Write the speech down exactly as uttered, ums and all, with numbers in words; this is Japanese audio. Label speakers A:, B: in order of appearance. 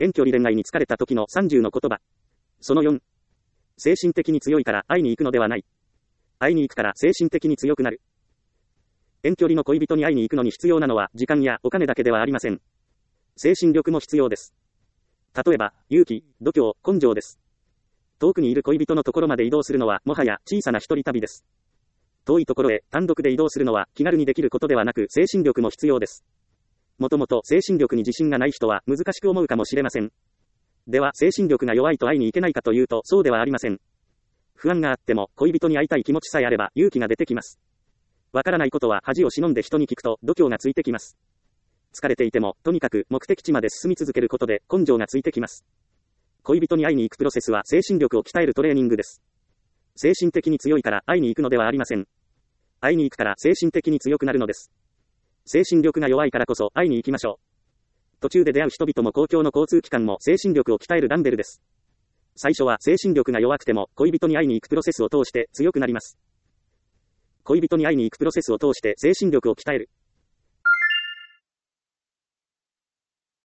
A: 遠距離恋愛に疲れた時のさんじゅうの言葉。そのよん。精神的に強いから会いに行くのではない。会いに行くから精神的に強くなる。遠距離の恋人に会いに行くのに必要なのは時間やお金だけではありません。精神力も必要です。例えば、勇気、度胸、根性です。遠くにいる恋人のところまで移動するのはもはや小さな一人旅です。遠いところへ単独で移動するのは気軽にできることではなく精神力も必要です。もともと精神力に自信がない人は難しく思うかもしれません。では精神力が弱いと会いに行けないかというとそうではありません。不安があっても恋人に会いたい気持ちさえあれば勇気が出てきます。わからないことは恥を忍んで人に聞くと度胸がついてきます。疲れていてもとにかく目的地まで進み続けることで根性がついてきます。恋人に会いに行くプロセスは精神力を鍛えるトレーニングです。精神的に強いから会いに行くのではありません。会いに行くから精神的に強くなるのです。精神力が弱いからこそ会いに行きましょう。途中で出会う人々も公共の交通機関も精神力を鍛えるダンベルです。最初は精神力が弱くても恋人に会いに行くプロセスを通して強くなります。恋人に会いに行くプロセスを通して精神力を鍛える。